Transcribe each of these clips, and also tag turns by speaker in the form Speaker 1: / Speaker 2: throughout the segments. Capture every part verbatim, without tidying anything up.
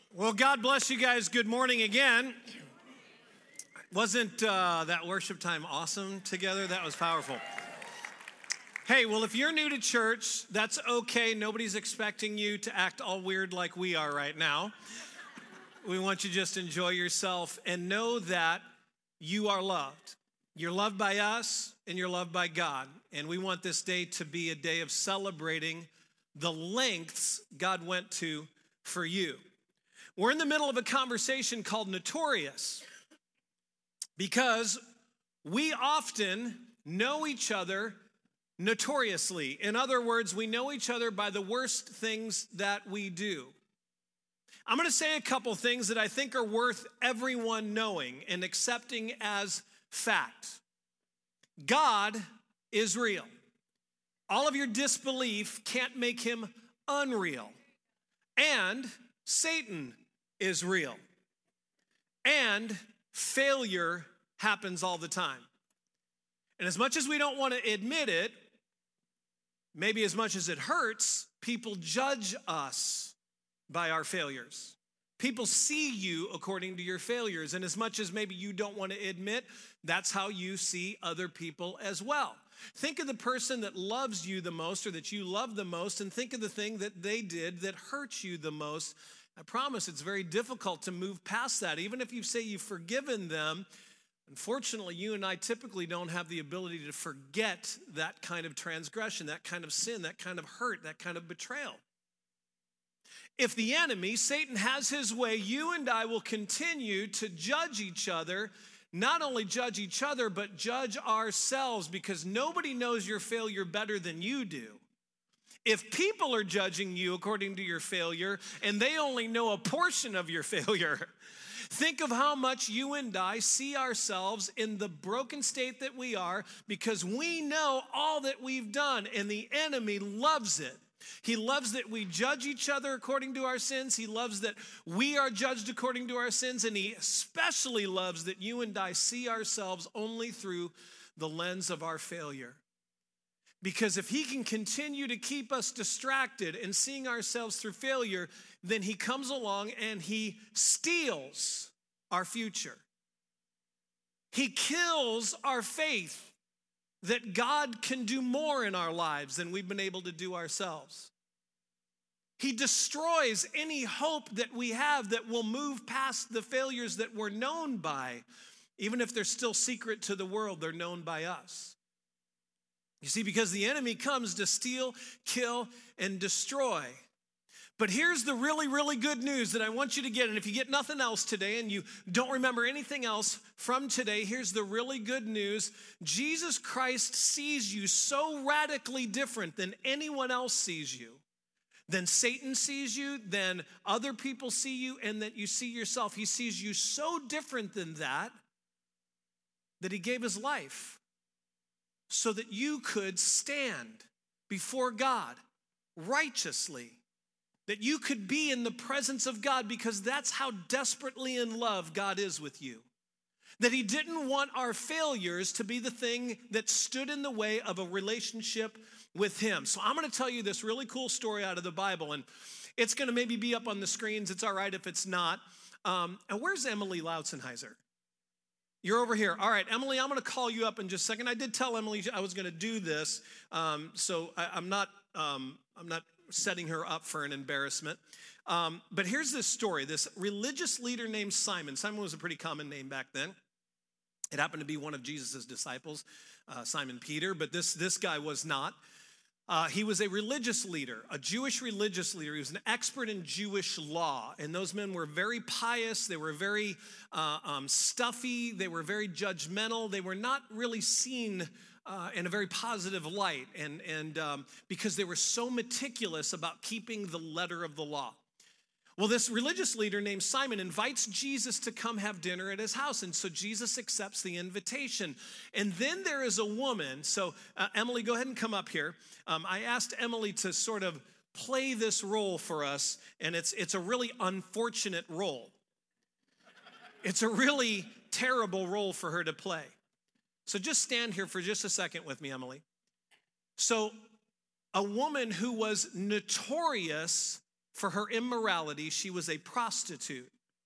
Speaker 1: Well, God bless you guys. Good morning again. Wasn't uh, that worship time awesome together? That was powerful. Hey, well, if you're new to church, that's okay. Nobody's expecting you to act all weird like we are right now. We want you to just enjoy yourself and know that you are loved. You're loved by us and you're loved by God. And we want this day to be a day of celebrating the lengths God went to for you. We're in the middle of a conversation called Notorious because we often know each other notoriously. In other words, we know each other by the worst things that we do. I'm going to say a couple things that I think are worth everyone knowing and accepting as fact. God is real. All of your disbelief can't make him unreal. And Satan is real. And failure happens all the time. And as much as we don't want to admit it, maybe as much as it hurts, people judge us by our failures. People see you according to your failures. And as much as maybe you don't want to admit, that's how you see other people as well. Think of the person that loves you the most or that you love the most, and think of the thing that they did that hurts you the most. I promise it's very difficult to move past that. Even if you say you've forgiven them, unfortunately, you and I typically don't have the ability to forget that kind of transgression, that kind of sin, that kind of hurt, that kind of betrayal. If the enemy, Satan, has his way, you and I will continue to judge each other, not only judge each other, but judge ourselves, because nobody knows your failure better than you do. If people are judging you according to your failure, and they only know a portion of your failure, think of how much you and I see ourselves in the broken state that we are, because we know all that we've done, and the enemy loves it. He loves that we judge each other according to our sins. He loves that we are judged according to our sins, and he especially loves that you and I see ourselves only through the lens of our failure. Because if he can continue to keep us distracted and seeing ourselves through failure, then he comes along and he steals our future. He kills our faith that God can do more in our lives than we've been able to do ourselves. He destroys any hope that we have that will move past the failures that we're known by. Even if they're still secret to the world, they're known by us. You see, because the enemy comes to steal, kill, and destroy. But here's the really, really good news that I want you to get. And if you get nothing else today and you don't remember anything else from today, here's the really good news. Jesus Christ sees you so radically different than anyone else sees you, than Satan sees you, than other people see you, and that you see yourself. He sees you so different than that, that he gave his life so that you could stand before God righteously, that you could be in the presence of God, because that's how desperately in love God is with you. That he didn't want our failures to be the thing that stood in the way of a relationship with him. So I'm going to tell you this really cool story out of the Bible, and it's going to maybe be up on the screens. It's all right if it's not. Um, and where's Emily Lautzenheiser? You're over here. All right, Emily, I'm going to call you up in just a second. I did tell Emily I was going to do this, um, so I, I'm not. Um, I'm not setting her up for an embarrassment. Um, but here's this story. This religious leader named Simon. Simon was a pretty common name back then. It happened to be one of Jesus' disciples, uh, Simon Peter, but this this guy was not. Uh, he was a religious leader, a Jewish religious leader. He was an expert in Jewish law. And those men were very pious. They were very uh, um, stuffy. They were very judgmental. They were not really seen uh, in a very positive light. And, and um, because they were so meticulous about keeping the letter of the law. Well, this religious leader named Simon invites Jesus to come have dinner at his house. And so Jesus accepts the invitation. And then there is a woman. So uh, Emily, go ahead and come up here. Um, I asked Emily to sort of play this role for us. And it's, it's a really unfortunate role. It's a really terrible role for her to play. So just stand here for just a second with me, Emily. So a woman who was notorious for her immorality, she was a prostitute,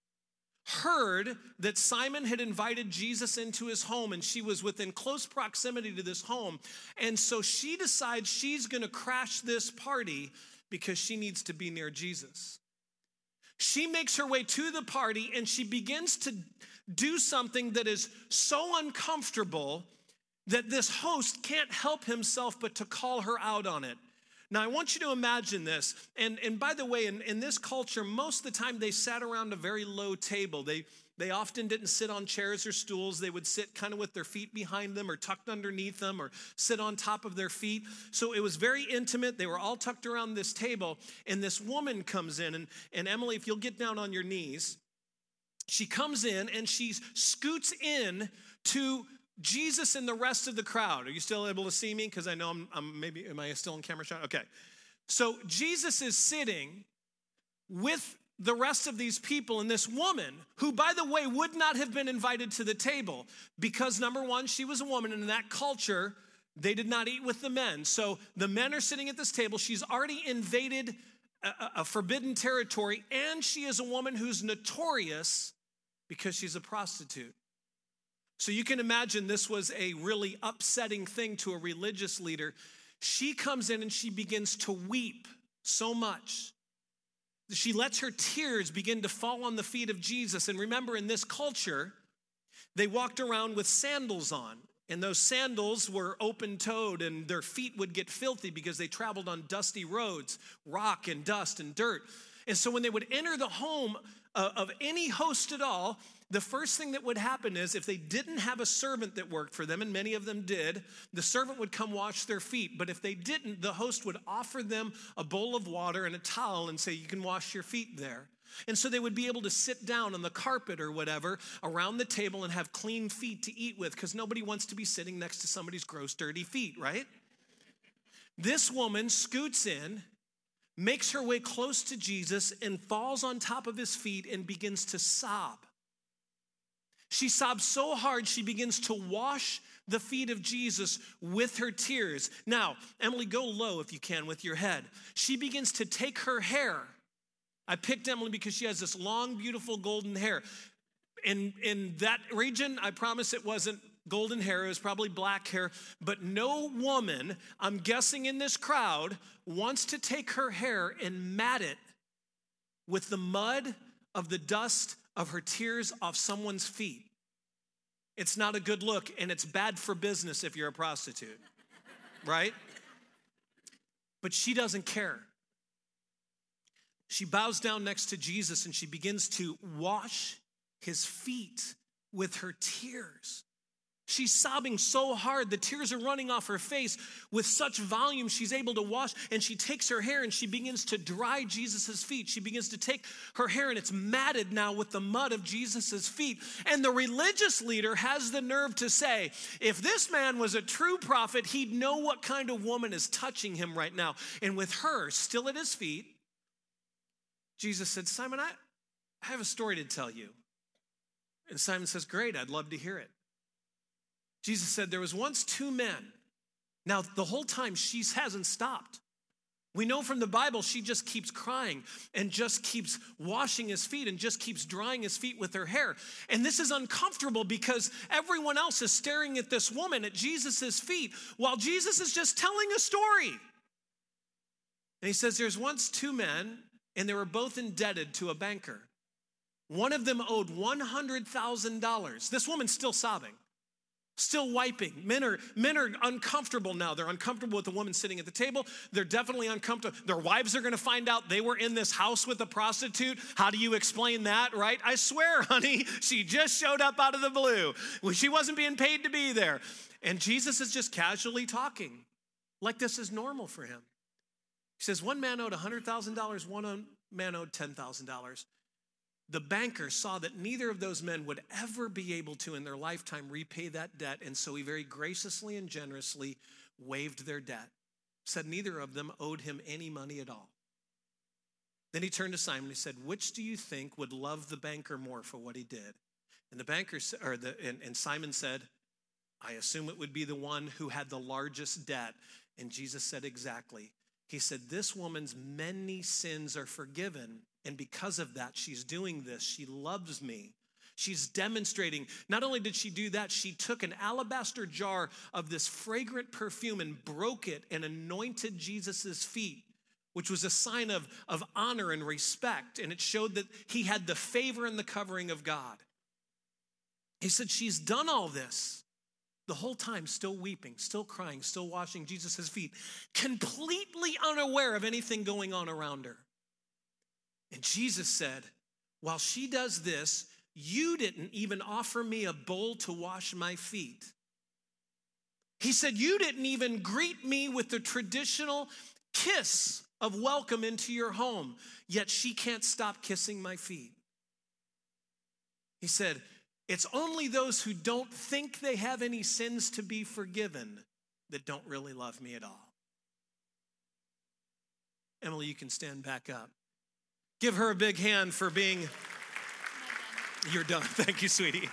Speaker 1: heard that Simon had invited Jesus into his home and she was within close proximity to this home. And so she decides she's going to crash this party because she needs to be near Jesus. She makes her way to the party and she begins to do something that is so uncomfortable that this host can't help himself but to call her out on it. Now, I want you to imagine this. And, and by the way, in, in this culture, most of the time they sat around a very low table. They, they often didn't sit on chairs or stools. They would sit kind of with their feet behind them or tucked underneath them or sit on top of their feet. So it was very intimate. They were all tucked around this table. And this woman comes in. And, and Emily, if you'll get down on your knees, she comes in and she scoots in to Jesus and the rest of the crowd. Are you still able to see me? Because I know I'm, I'm maybe, am I still in camera shot? Okay. So Jesus is sitting with the rest of these people and this woman who, by the way, would not have been invited to the table because, number one, she was a woman, and in that culture, they did not eat with the men. So the men are sitting at this table. She's already invaded a, a forbidden territory, and she is a woman who's notorious because she's a prostitute. So you can imagine this was a really upsetting thing to a religious leader. She comes in and she begins to weep so much. She lets her tears begin to fall on the feet of Jesus. And remember, in this culture, they walked around with sandals on. And those sandals were open-toed, and their feet would get filthy because they traveled on dusty roads, rock and dust and dirt. And so when they would enter the home of any host at all, the first thing that would happen is if they didn't have a servant that worked for them, and many of them did, the servant would come wash their feet. But if they didn't, the host would offer them a bowl of water and a towel and say, you can wash your feet there. And so they would be able to sit down on the carpet or whatever around the table and have clean feet to eat with, because nobody wants to be sitting next to somebody's gross, dirty feet, right? This woman scoots in, makes her way close to Jesus, and falls on top of his feet and begins to sob. She sobs so hard, she begins to wash the feet of Jesus with her tears. Now, Emily, go low if you can with your head. She begins to take her hair. I picked Emily because she has this long, beautiful golden hair. In, in that region, I promise it wasn't golden hair, it was probably black hair. But no woman, I'm guessing in this crowd, wants to take her hair and mat it with the mud of the dust of her tears off someone's feet. It's not a good look, and it's bad for business if you're a prostitute, right? But she doesn't care. She bows down next to Jesus and she begins to wash his feet with her tears. She's sobbing so hard, the tears are running off her face with such volume she's able to wash, and she takes her hair and she begins to dry Jesus's feet. She begins to take her hair and it's matted now with the mud of Jesus's feet. And the religious leader has the nerve to say, if this man was a true prophet, he'd know what kind of woman is touching him right now. And with her still at his feet, Jesus said, Simon, I, I have a story to tell you. And Simon says, great, I'd love to hear it. Jesus said, there was once two men. Now, the whole time she hasn't stopped. We know from the Bible she just keeps crying and just keeps washing his feet and just keeps drying his feet with her hair. And this is uncomfortable because everyone else is staring at this woman at Jesus's feet while Jesus is just telling a story. And he says, there's once two men, and they were both indebted to a banker. One of them owed one hundred thousand dollars. This woman's still sobbing. Still wiping. Men are, men are uncomfortable now. They're uncomfortable with the woman sitting at the table. They're definitely uncomfortable. Their wives are going to find out they were in this house with a prostitute. How do you explain that, right? I swear, honey, she just showed up out of the blue. She wasn't being paid to be there. And Jesus is just casually talking like this is normal for him. He says, one man owed one hundred thousand dollars, one man owed ten thousand dollars. The banker saw that neither of those men would ever be able to in their lifetime repay that debt, and so he very graciously and generously waived their debt. Said neither of them owed him any money at all. Then he turned to Simon and he said, which do you think would love the banker more for what he did? And the banker, or the, and, and Simon said, I assume it would be the one who had the largest debt. And Jesus said, exactly. He said, this woman's many sins are forgiven. And because of that, she's doing this. She loves me. She's demonstrating. Not only did she do that, she took an alabaster jar of this fragrant perfume and broke it and anointed Jesus' feet, which was a sign of, of honor and respect. And it showed that he had the favor and the covering of God. He said, she's done all this the whole time, still weeping, still crying, still washing Jesus' feet, completely unaware of anything going on around her. And Jesus said, while she does this, you didn't even offer me a bowl to wash my feet. He said, you didn't even greet me with the traditional kiss of welcome into your home, yet she can't stop kissing my feet. He said, it's only those who don't think they have any sins to be forgiven that don't really love me at all. Emily, you can stand back up. Give her a big hand for being... You're done. Thank you, sweetie.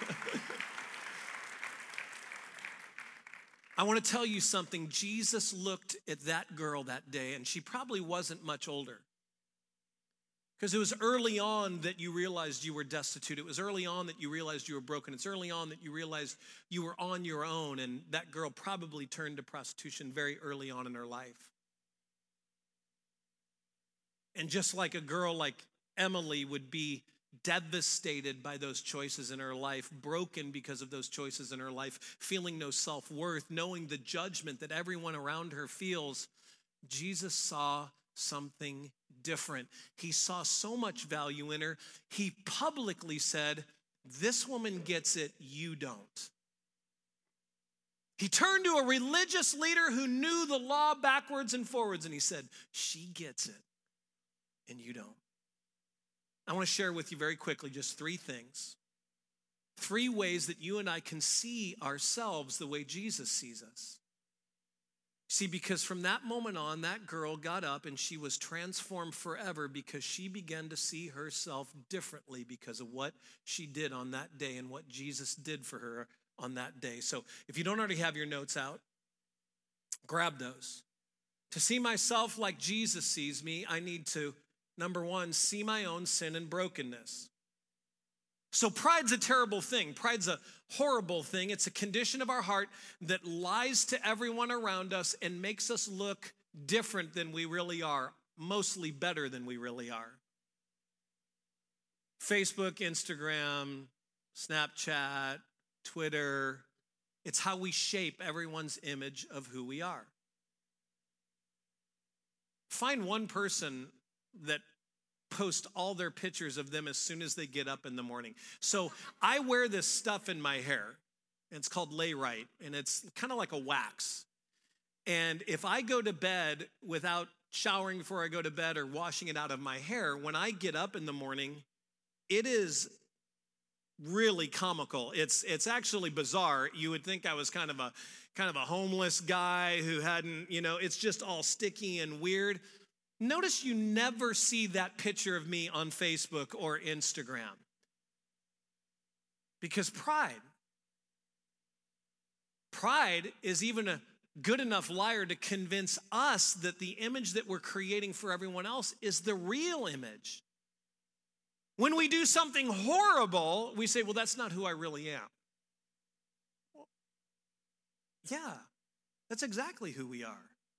Speaker 1: I want to tell you something. Jesus looked at that girl that day, and she probably wasn't much older. Because it was early on that you realized you were destitute. It was early on that you realized you were broken. It's early on that you realized you were on your own, and that girl probably turned to prostitution very early on in her life. And just like a girl like Emily would be devastated by those choices in her life, broken because of those choices in her life, feeling no self-worth, knowing the judgment that everyone around her feels, Jesus saw something different. He saw so much value in her. He publicly said, this woman gets it, you don't. He turned to a religious leader who knew the law backwards and forwards, and he said, she gets it, and you don't. I want to share with you very quickly just three things. Three ways that you and I can see ourselves the way Jesus sees us. See, because from that moment on, that girl got up and she was transformed forever because she began to see herself differently because of what she did on that day and what Jesus did for her on that day. So if you don't already have your notes out, grab those. To see myself like Jesus sees me, I need to, number one, see my own sin and brokenness. So pride's a terrible thing. Pride's a horrible thing. It's a condition of our heart that lies to everyone around us and makes us look different than we really are, mostly better than we really are. Facebook, Instagram, Snapchat, Twitter, it's how we shape everyone's image of who we are. Find one person that post all their pictures of them as soon as they get up in the morning. So I wear this stuff in my hair. It's called Layrite, and it's kind of like a wax. And if I go to bed without showering before I go to bed or washing it out of my hair, when I get up in the morning, it is really comical. It's it's actually bizarre. You would think I was kind of a kind of a homeless guy who hadn't, you know, it's just all sticky and weird. Notice you never see that picture of me on Facebook or Instagram. Because pride. Pride is even a good enough liar to convince us that the image that we're creating for everyone else is the real image. When we do something horrible, we say, well, that's not who I really am. Well, yeah, that's exactly who we are.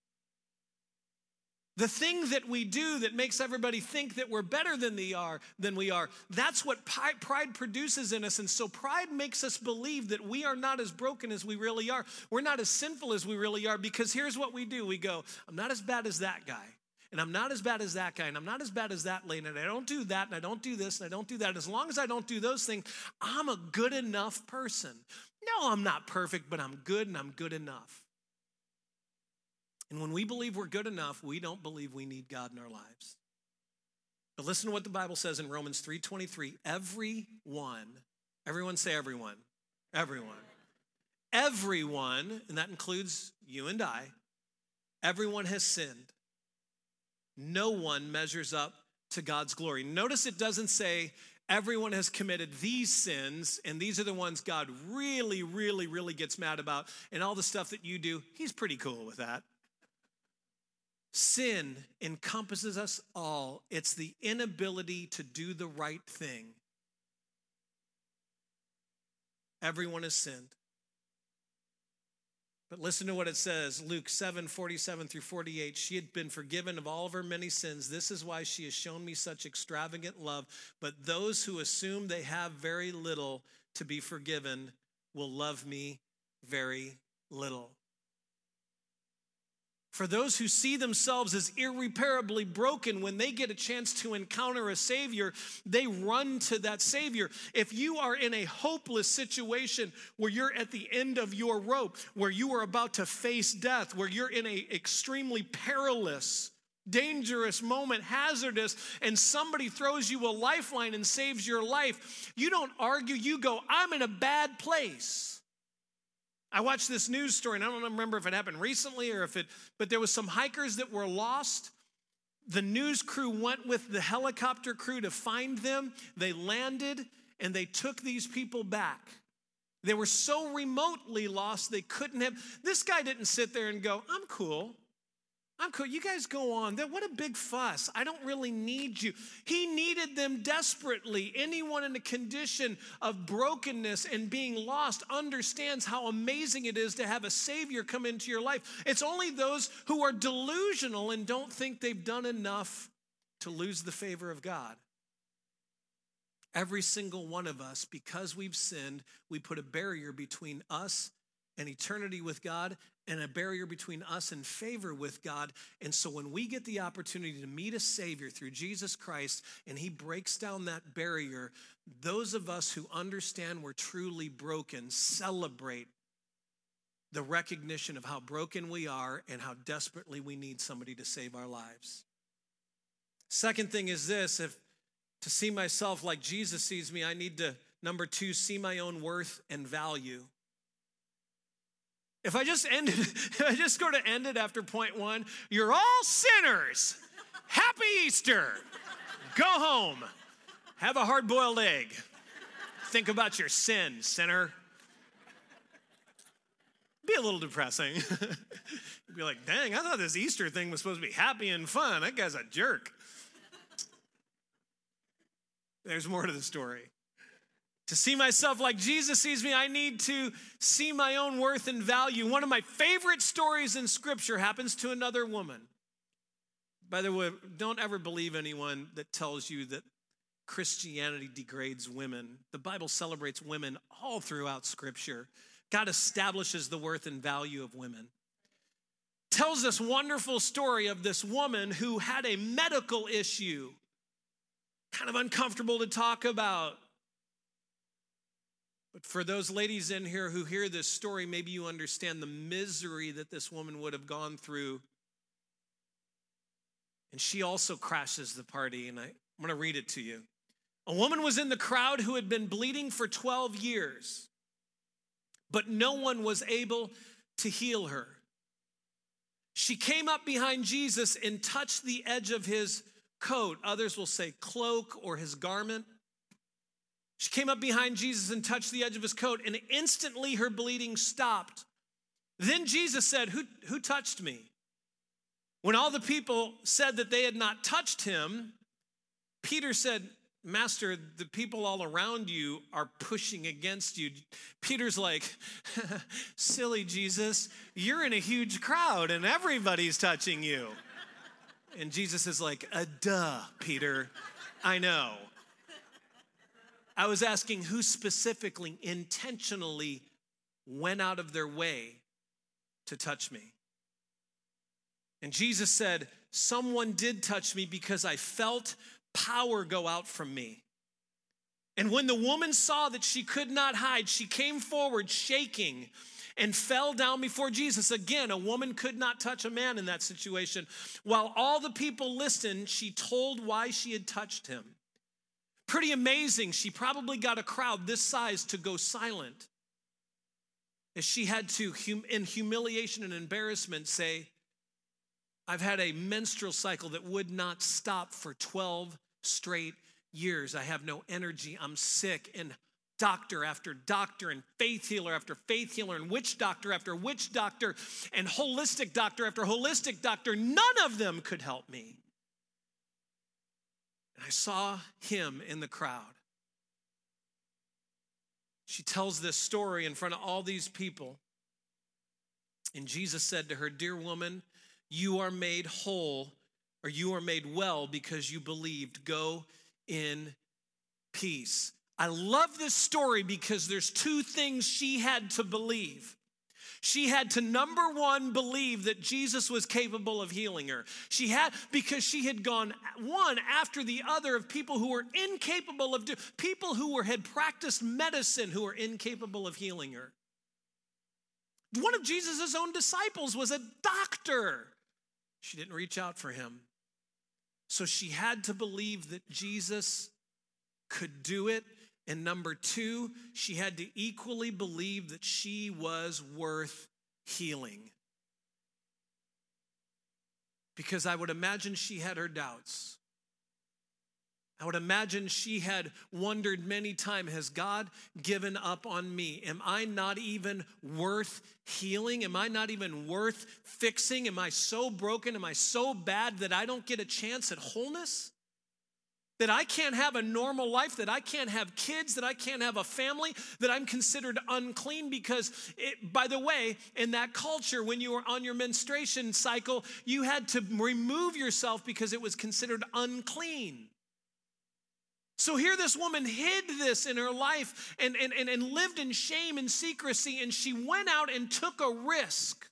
Speaker 1: The thing that we do that makes everybody think that we're better than they are, than we are, that's what pride produces in us. And so pride makes us believe that we are not as broken as we really are. We're not as sinful as we really are, because here's what we do. We go, I'm not as bad as that guy, and I'm not as bad as that guy, and I'm not as bad as that lady, and I don't do that, and I don't do this, and I don't do that. As long as I don't do those things, I'm a good enough person. No, I'm not perfect, but I'm good, and I'm good enough. And when we believe we're good enough, we don't believe we need God in our lives. But listen to what the Bible says in Romans three twenty-three. Everyone, everyone say everyone, everyone. Everyone, and that includes you and I, everyone has sinned. No one measures up to God's glory. Notice it doesn't say everyone has committed these sins, and these are the ones God really, really, really gets mad about, and all the stuff that you do, he's pretty cool with that. Sin encompasses us all. It's the inability to do the right thing. Everyone has sinned. But listen to what it says, Luke seven, forty-seven through forty-eight. She had been forgiven of all of her many sins. This is why she has shown me such extravagant love. But those who assume they have very little to be forgiven will love me very little. For those who see themselves as irreparably broken, when they get a chance to encounter a Savior, they run to that Savior. If you are in a hopeless situation where you're at the end of your rope, where you are about to face death, where you're in an extremely perilous, dangerous moment, hazardous, and somebody throws you a lifeline and saves your life, you don't argue, you go, I'm in a bad place. I watched this news story, and I don't remember if it happened recently or if it, but there was some hikers that were lost. The news crew went with the helicopter crew to find them. They landed, and they took these people back. They were so remotely lost, they couldn't have. This guy didn't sit there and go, I'm cool. I'm cool. You guys go on. What a big fuss. I don't really need you. He needed them desperately. Anyone in a condition of brokenness and being lost understands how amazing it is to have a Savior come into your life. It's only those who are delusional and don't think they've done enough to lose the favor of God. Every single one of us, because we've sinned, we put a barrier between us and eternity with God, and a barrier between us and favor with God. And so when we get the opportunity to meet a Savior through Jesus Christ, and he breaks down that barrier, those of us who understand we're truly broken celebrate the recognition of how broken we are and how desperately we need somebody to save our lives. Second thing is this: if to see myself like Jesus sees me, I need to, number two, see my own worth and value. If I just ended, if I just go to end it after point one, you're all sinners. Happy Easter. Go home. Have a hard-boiled egg. Think about your sin, sinner. Be a little depressing. You'd be like, dang, I thought this Easter thing was supposed to be happy and fun. That guy's a jerk. There's more to the story. To see myself like Jesus sees me, I need to see my own worth and value. One of my favorite stories in Scripture happens to another woman. By the way, don't ever believe anyone that tells you that Christianity degrades women. The Bible celebrates women all throughout Scripture. God establishes the worth and value of women. Tells this wonderful story of this woman who had a medical issue, kind of uncomfortable to talk about. But for those ladies in here who hear this story, maybe you understand the misery that this woman would have gone through. And she also crashes the party, and I, I'm going to read it to you. A woman was in the crowd who had been bleeding for twelve years, but no one was able to heal her. She came up behind Jesus and touched the edge of his coat. Others will say cloak or his garment. She came up behind Jesus and touched the edge of his coat, and instantly her bleeding stopped. Then Jesus said, who, who touched me? When all the people said that they had not touched him, Peter said, Master, the people all around you are pushing against you. Peter's like, silly Jesus, you're in a huge crowd and everybody's touching you. And Jesus is like, uh, duh, Peter, I know. I was asking who specifically, intentionally went out of their way to touch me. And Jesus said, someone did touch me because I felt power go out from me. And when the woman saw that she could not hide, she came forward shaking and fell down before Jesus. Again, a woman could not touch a man in that situation. While all the people listened, she told why she had touched him. Pretty amazing. She probably got a crowd this size to go silent, as she had to, in humiliation and embarrassment, say, I've had a menstrual cycle that would not stop for twelve straight years. I have no energy. I'm sick and doctor after doctor and faith healer after faith healer and witch doctor after witch doctor and holistic doctor after holistic doctor. None of them could help me. And I saw him in the crowd. She tells this story in front of all these people. And Jesus said to her, "Dear woman, you are made whole, or you are made well because you believed. Go in peace." I love this story because there's two things she had to believe. She had to, number one, believe that Jesus was capable of healing her. She had, because she had gone one after the other of people who were incapable of, do, people who were, had practiced medicine who were incapable of healing her. One of Jesus' own disciples was a doctor. She didn't reach out for him. So she had to believe that Jesus could do it. And number two, she had to equally believe that she was worth healing. Because I would imagine she had her doubts. I would imagine she had wondered many times, has God given up on me? Am I not even worth healing? Am I not even worth fixing? Am I so broken? Am I so bad that I don't get a chance at wholeness? That I can't have a normal life, that I can't have kids, that I can't have a family, that I'm considered unclean because, it, by the way, in that culture, when you were on your menstruation cycle, you had to remove yourself because it was considered unclean. So here this woman hid this in her life and, and, and, and lived in shame and secrecy, and she went out and took a risk.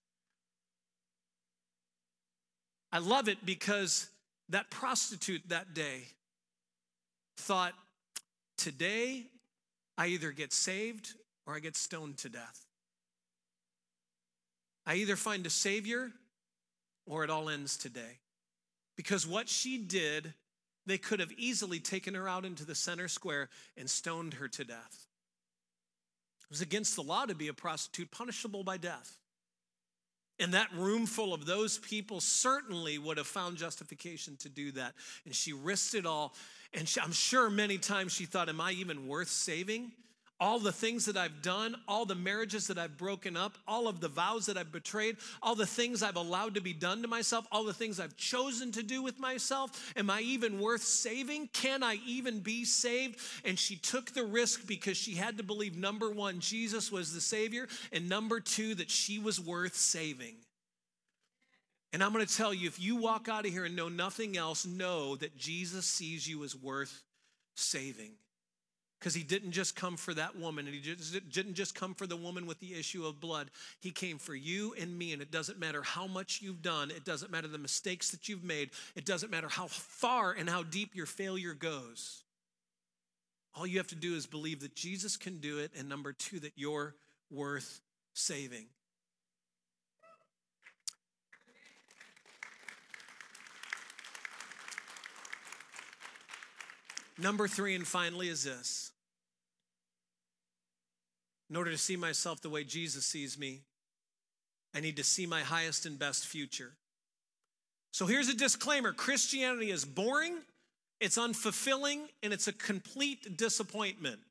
Speaker 1: I love it because that prostitute that day thought, today I either get saved or I get stoned to death. I either find a savior or it all ends today. Because what she did, they could have easily taken her out into the center square and stoned her to death. It was against the law to be a prostitute, punishable by death. And that room full of those people certainly would have found justification to do that. And she risked it all. And she, I'm sure many times she thought, am I even worth saving? All the things that I've done, all the marriages that I've broken up, all of the vows that I've betrayed, all the things I've allowed to be done to myself, all the things I've chosen to do with myself, am I even worth saving? Can I even be saved? And she took the risk because she had to believe, number one, Jesus was the Savior, and number two, that she was worth saving. And I'm going to tell you, if you walk out of here and know nothing else, know that Jesus sees you as worth saving. Because he didn't just come for that woman, and he just, didn't just come for the woman with the issue of blood. He came for you and me, and it doesn't matter how much you've done. It doesn't matter the mistakes that you've made. It doesn't matter how far and how deep your failure goes. All you have to do is believe that Jesus can do it, and number two, that you're worth saving. Number three, and finally, is this. In order to see myself the way Jesus sees me, I need to see my highest and best future. So here's a disclaimer. Christianity is boring, it's unfulfilling, and it's a complete disappointment.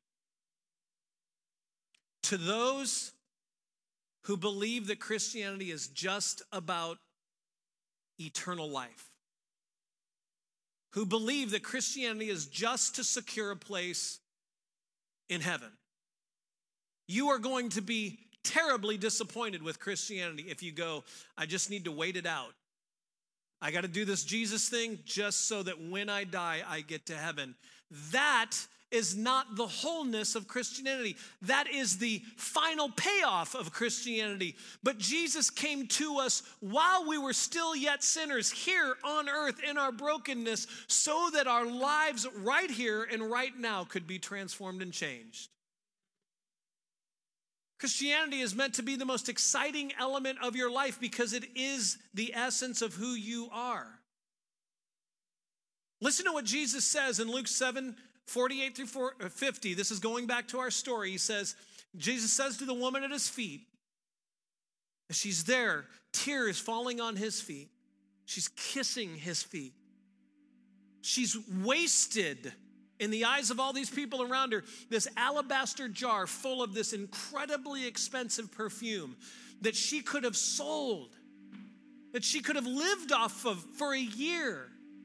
Speaker 1: To those who believe that Christianity is just about eternal life, who believe that Christianity is just to secure a place in heaven, you are going to be terribly disappointed with Christianity if you go, I just need to wait it out. I got to do this Jesus thing just so that when I die, I get to heaven. That is not the wholeness of Christianity. That is the final payoff of Christianity. But Jesus came to us while we were still yet sinners here on earth in our brokenness, so that our lives right here and right now could be transformed and changed. Christianity is meant to be the most exciting element of your life because it is the essence of who you are. Listen to what Jesus says in Luke seven, forty-eight through fifty. This is going back to our story. He says, Jesus says to the woman at his feet, as she's there, tears falling on his feet. She's kissing his feet. She's wasted in the eyes of all these people around her, this alabaster jar full of this incredibly expensive perfume that she could have sold, that she could have lived off of for a year.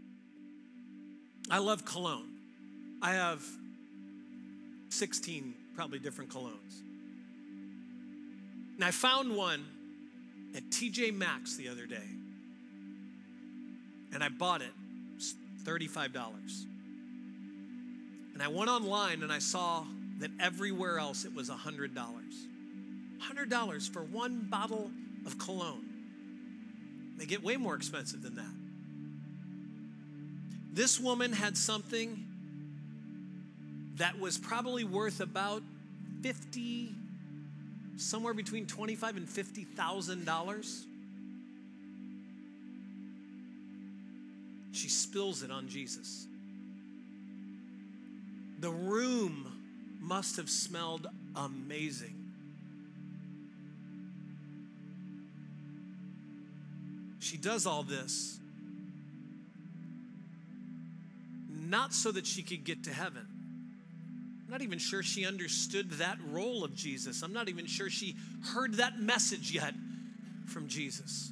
Speaker 1: I love cologne. I have sixteen probably different colognes. And I found one at T J Maxx the other day. And I bought it. It was thirty-five dollars. And I went online and I saw that everywhere else it was one hundred dollars. one hundred dollars for one bottle of cologne. They get way more expensive than that. This woman had something that was probably worth about fifty, somewhere between twenty-five and fifty thousand dollars. She spills it on Jesus. The room must have smelled amazing. She does all this not so that she could get to heaven. I'm not even sure she understood that role of Jesus. I'm not even sure she heard that message yet from Jesus.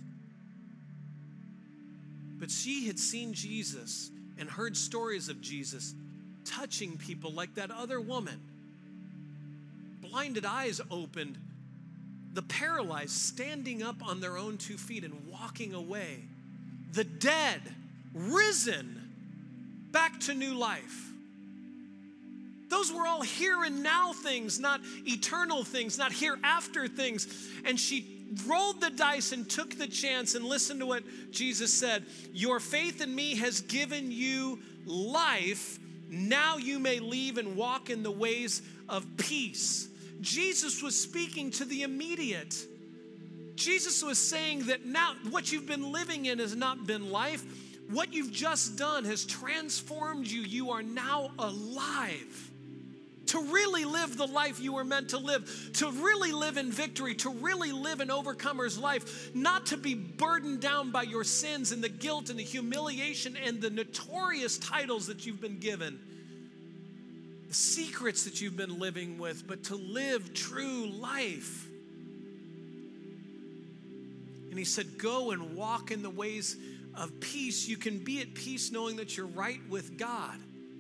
Speaker 1: But she had seen Jesus and heard stories of Jesus touching people like that other woman. Blinded eyes opened, the paralyzed standing up on their own two feet and walking away, the dead risen back to new life. Those were all here and now things, not eternal things, not hereafter things. And she rolled the dice and took the chance and listened to what Jesus said. Your faith in me has given you life. Now you may leave and walk in the ways of peace. Jesus was speaking to the immediate. Jesus was saying that now what you've been living in has not been life. What you've just done has transformed you. You are now alive to really live the life you were meant to live, to really live in victory, to really live an overcomer's life, not to be burdened down by your sins and the guilt and the humiliation and the notorious titles that you've been given, the secrets that you've been living with, but to live true life. And he said, go and walk in the ways of peace. You can be at peace knowing that you're right with God.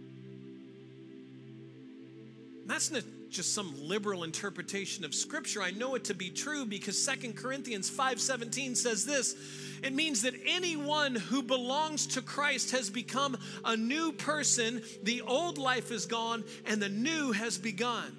Speaker 1: And that's not just some liberal interpretation of Scripture. I know it to be true because Second Corinthians five seventeen says this. It means that anyone who belongs to Christ has become a new person. The old life is gone and the new has begun.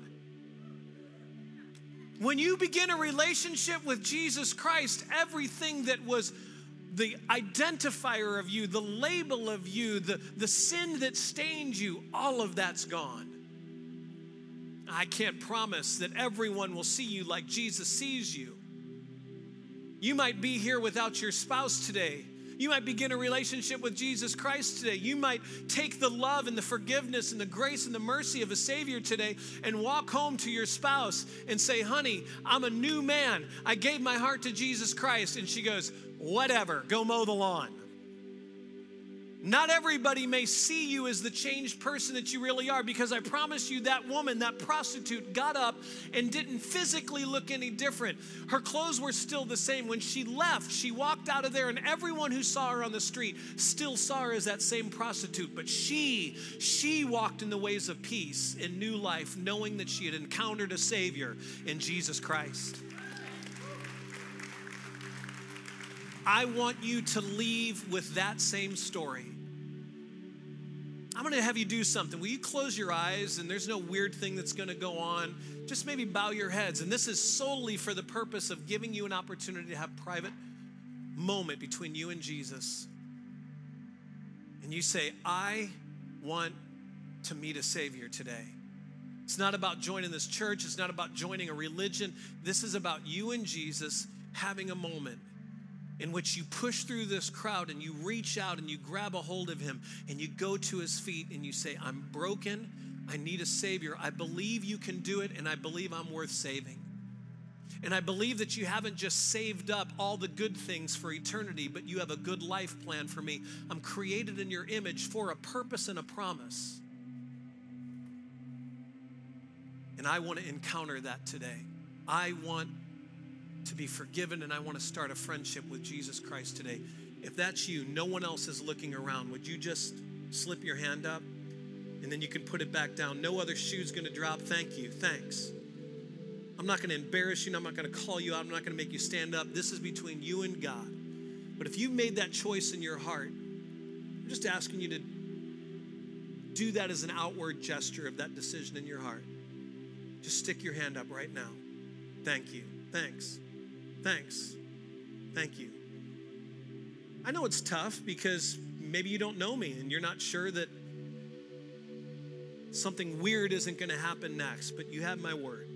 Speaker 1: When you begin a relationship with Jesus Christ, everything that was the identifier of you, the label of you, the, the sin that stained you, all of that's gone. I can't promise that everyone will see you like Jesus sees you. You might be here without your spouse today. You might begin a relationship with Jesus Christ today. You might take the love and the forgiveness and the grace and the mercy of a Savior today and walk home to your spouse and say, honey, I'm a new man. I gave my heart to Jesus Christ. And she goes, whatever, go mow the lawn. Not everybody may see you as the changed person that you really are, because I promise you that woman, that prostitute, got up and didn't physically look any different. Her clothes were still the same. When she left, she walked out of there and everyone who saw her on the street still saw her as that same prostitute. But she, she walked in the ways of peace and new life, knowing that she had encountered a Savior in Jesus Christ. I want you to leave with that same story. I'm going to have you do something. Will you close your eyes? And there's no weird thing that's going to go on. Just maybe bow your heads. And this is solely for the purpose of giving you an opportunity to have a private moment between you and Jesus. And you say, I want to meet a Savior today. It's not about joining this church. It's not about joining a religion. This is about you and Jesus having a moment in which you push through this crowd and you reach out and you grab a hold of him and you go to his feet and you say, I'm broken, I need a Savior. I believe you can do it, and I believe I'm worth saving. And I believe that you haven't just saved up all the good things for eternity, but you have a good life plan for me. I'm created in your image for a purpose and a promise. And I want to encounter that today. I want to be forgiven, and I want to start a friendship with Jesus Christ today. If that's you, no one else is looking around. Would you just slip your hand up? And then you can put it back down. No other shoe's going to drop. Thank you. Thanks. I'm not going to embarrass you. I'm not going to call you out. I'm not going to make you stand up. This is between you and God. But if you've made that choice in your heart, I'm just asking you to do that as an outward gesture of that decision in your heart. Just stick your hand up right now. Thank you. Thanks. Thanks. Thank you. I know it's tough because maybe you don't know me and you're not sure that something weird isn't going to happen next, but you have my word.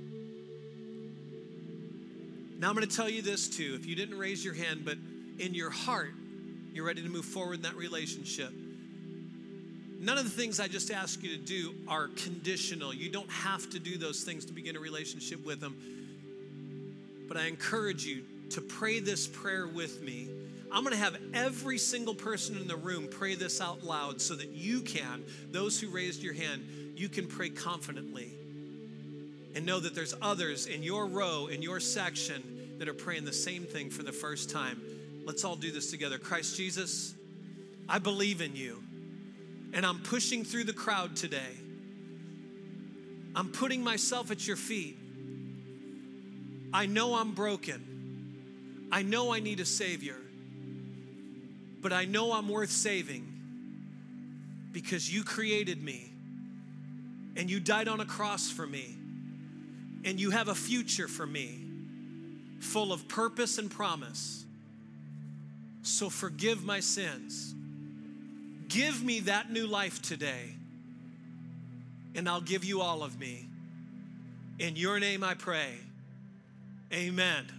Speaker 1: Now I'm going to tell you this too. If you didn't raise your hand, but in your heart, you're ready to move forward in that relationship. None of the things I just asked you to do are conditional. You don't have to do those things to begin a relationship with them. But I encourage you to pray this prayer with me. I'm going to have every single person in the room pray this out loud so that you can, those who raised your hand, you can pray confidently and know that there's others in your row, in your section, that are praying the same thing for the first time. Let's all do this together. Christ Jesus, I believe in you, and I'm pushing through the crowd today. I'm putting myself at your feet. I know I'm broken. I know I need a Savior, but I know I'm worth saving because you created me and you died on a cross for me and you have a future for me full of purpose and promise. So forgive my sins. Give me that new life today, and I'll give you all of me. In your name I pray. Amen.